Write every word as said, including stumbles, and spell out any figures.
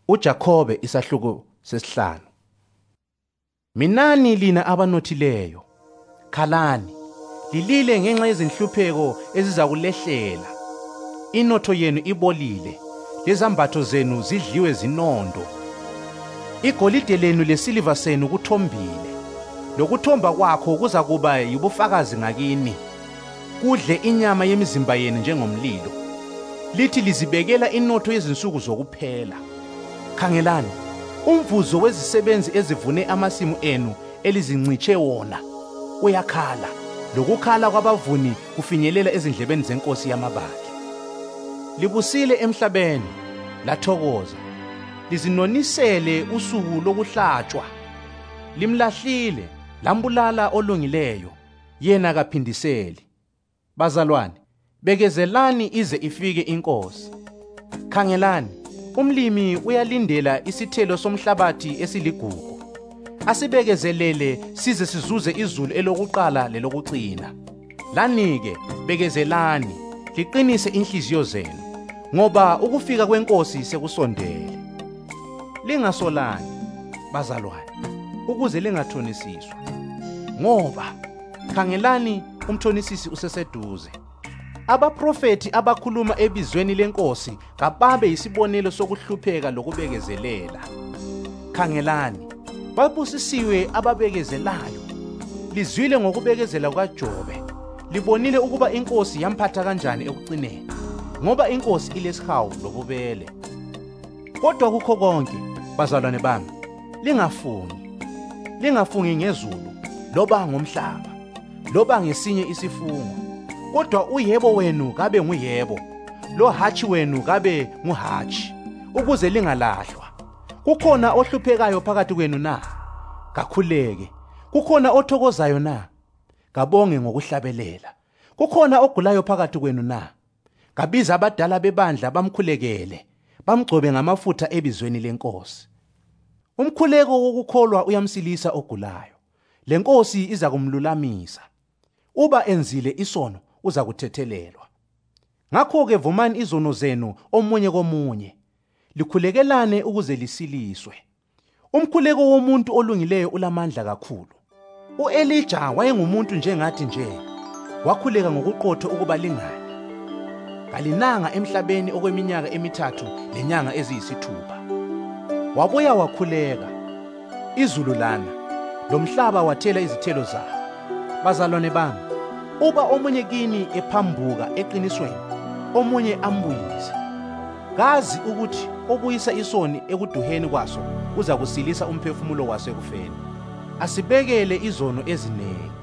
uJakhobe isahluko sesihlanu. Minani lina abanothileyo, khalani, lilile ngenxa yezinhlupheko ezizakulehlela. Inotho yenu ibolile, lezambatho zenu zidliwe zinondo. Igolide lenu lesiliva senu kuthombile, lokuthomba kwakho kuzakuba yibufakazi ngakini. Kudle inyama yemizimba yenu njengomlilo. Lithi lizibekela inotho yezinsuku zokuphela. Khangelani, umvuzo wezisebenzi ezivune amasimu enu elizinciche wona uyakhala, lokukhala kwabavuni kufinyelela ezindlebeni zenkosi yamabandla. Libusile emhlabeni, lathokoza, lizinonisele usuku lokuhlatshwa. Limlahlile, lambulala olungileyo, yena kaphindiseli. Bazalwane, bekezelani ize ifike inkosi. Khangelani, umlimi uyalindela isithelo somhlabathi esiligugu. Asibekezelele size sizuze izulu elokuqala lelokucina. Lani-ke bekezelani, liqinise inhliziyo zenu, ngoba ukufika kwenkosi sekusondele. Lingasolani, bazalwane, ukuze lingathonisiswa. Ngoba khangelani, umthonisisi useseduze. Abaprofeti abakhuluma ebizweni lenkosi kababe isibonelo sokuhlupheka lokubekezelela. Khangelani, babusisiwe ababekezelayo. Lizwile ngokubekezela kukaJobe, libonile ukuba inkosi yamphatha kanjani ekucineni, ngoba inkosi ilesihawu lobubele. Kodwa kukho konke, bazalwane bami, lingafungi. Lingafungi ngezulu, loba ngomhlaba, loba ngesinye isifungo. Kodwa uyebo wenu kabe nguyebo, lo hatshi wenu kabe nguhatshi, ukuze lingalahlwa. Kukhona ohluphekayo phakathi kwenu na? Kakhuleke. Kukhona othokozayo na? Kabonge ngokuhlabelela. Kukhona ogulayo phakathi kwenu na? Kabiza abadala bebandla bamkhulekele, bamgcobe ngamafutha ebizweni lenkosi. Umkhuleko wokukholwa uyamsilisa ogulayo. Lenkosi iza kumlulamisa. Uba enzile isono uza kuthethelelwa. Ngakho-ke vumani izono zenu omunye komunye, likhulekelane ukuze lisiliswe. Umkhuleko womuntu olungileyo ulamandla kakhulu. U-Elija wayengumuntu njengathi nje, wakhuleka ngokuqotho ukuba lingani. Kalinanga emhlabeni okweminyaka emithathu lenyanga eziyisithupha. Wabuya wakhuleka, izulu lana, lomhlaba wathela izithelo zawo. Bazalwane bami, uba omunye kini ephambuka eqinisweni, omunye ambuyise. Kazi ukuthi obuyisa isoni ekuduheni kwaso uza kusilisa umphefumulo waso ekufeni. Asibekele izono ezinengi,